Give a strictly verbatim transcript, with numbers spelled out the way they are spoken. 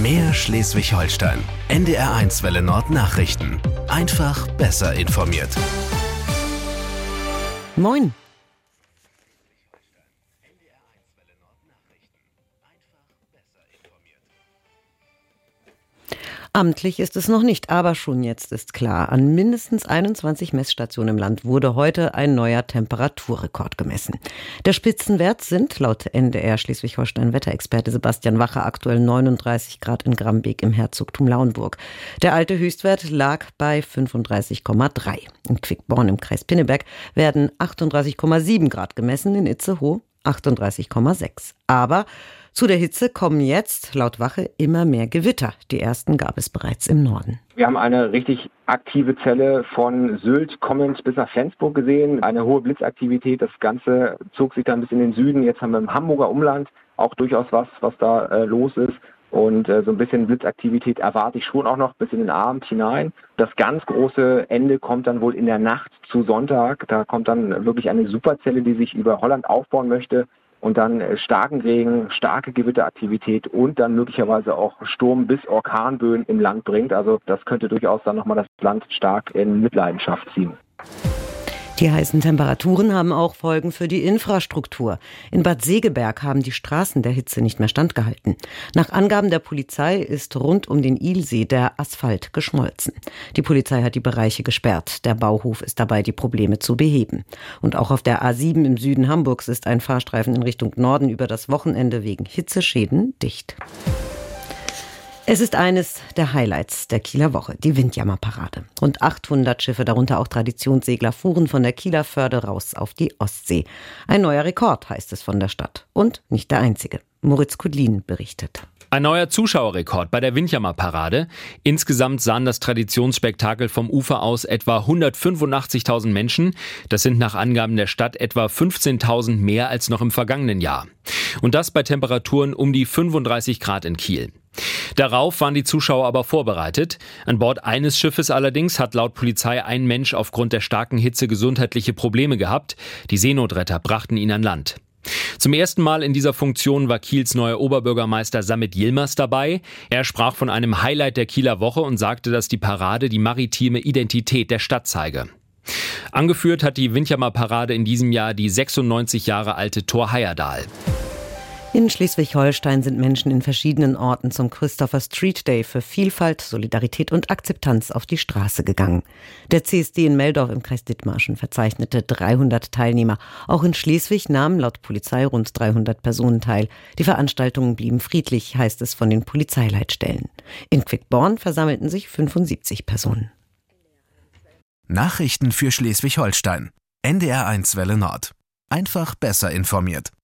Mehr Schleswig-Holstein. N D R eins Welle Nord Nachrichten. Einfach besser informiert. Moin. Amtlich ist es noch nicht, aber schon jetzt ist klar, an mindestens einundzwanzig Messstationen im Land wurde heute ein neuer Temperaturrekord gemessen. Der Spitzenwert sind laut N D R Schleswig-Holstein-Wetterexperte Sebastian Wache aktuell neununddreißig Grad in Grambeek im Herzogtum Lauenburg. Der alte Höchstwert lag bei fünfunddreißig Komma drei. In Quickborn im Kreis Pinneberg werden achtunddreißig Komma sieben Grad gemessen, in Itzehoe achtunddreißig Komma sechs. Aber zu der Hitze kommen jetzt, laut Wache, immer mehr Gewitter. Die ersten gab es bereits im Norden. Wir haben eine richtig aktive Zelle von Sylt kommend bis nach Flensburg gesehen. Eine hohe Blitzaktivität. Das Ganze zog sich dann bis in den Süden. Jetzt haben wir im Hamburger Umland auch durchaus was, was da äh, los ist. Und äh, so ein bisschen Blitzaktivität erwarte ich schon auch noch bis in den Abend hinein. Das ganz große Ende kommt dann wohl in der Nacht zu Sonntag. Da kommt dann wirklich eine Superzelle, die sich über Holland aufbauen möchte. Und dann starken Regen, starke Gewitteraktivität und dann möglicherweise auch Sturm- bis Orkanböen im Land bringt. Also das könnte durchaus dann nochmal das Land stark in Mitleidenschaft ziehen. Die heißen Temperaturen haben auch Folgen für die Infrastruktur. In Bad Segeberg haben die Straßen der Hitze nicht mehr standgehalten. Nach Angaben der Polizei ist rund um den Ilsee der Asphalt geschmolzen. Die Polizei hat die Bereiche gesperrt. Der Bauhof ist dabei, die Probleme zu beheben. Und auch auf der A sieben im Süden Hamburgs ist ein Fahrstreifen in Richtung Norden über das Wochenende wegen Hitzeschäden dicht. Es ist eines der Highlights der Kieler Woche, die Windjammerparade. Rund achthundert Schiffe, darunter auch Traditionssegler, fuhren von der Kieler Förde raus auf die Ostsee. Ein neuer Rekord, heißt es von der Stadt. Und nicht der einzige. Moritz Kudlin berichtet. Ein neuer Zuschauerrekord bei der Windjammerparade. Insgesamt sahen das Traditionsspektakel vom Ufer aus etwa hundertfünfundachtzigtausend Menschen. Das sind nach Angaben der Stadt etwa fünfzehntausend mehr als noch im vergangenen Jahr. Und das bei Temperaturen um die fünfunddreißig Grad in Kiel. Darauf waren die Zuschauer aber vorbereitet. An Bord eines Schiffes allerdings hat laut Polizei ein Mensch aufgrund der starken Hitze gesundheitliche Probleme gehabt. Die Seenotretter brachten ihn an Land. Zum ersten Mal in dieser Funktion war Kiels neuer Oberbürgermeister Samit Yilmaz dabei. Er sprach von einem Highlight der Kieler Woche und sagte, dass die Parade die maritime Identität der Stadt zeige. Angeführt hat die Windjammerparade in diesem Jahr die sechsundneunzig Jahre alte Thor Heyerdahl. In Schleswig-Holstein sind Menschen in verschiedenen Orten zum Christopher Street Day für Vielfalt, Solidarität und Akzeptanz auf die Straße gegangen. Der C S D in Meldorf im Kreis Dithmarschen verzeichnete dreihundert Teilnehmer. Auch in Schleswig nahmen laut Polizei rund dreihundert Personen teil. Die Veranstaltungen blieben friedlich, heißt es von den Polizeileitstellen. In Quickborn versammelten sich fünfundsiebzig Personen. Nachrichten für Schleswig-Holstein. N D R eins Welle Nord. Einfach besser informiert.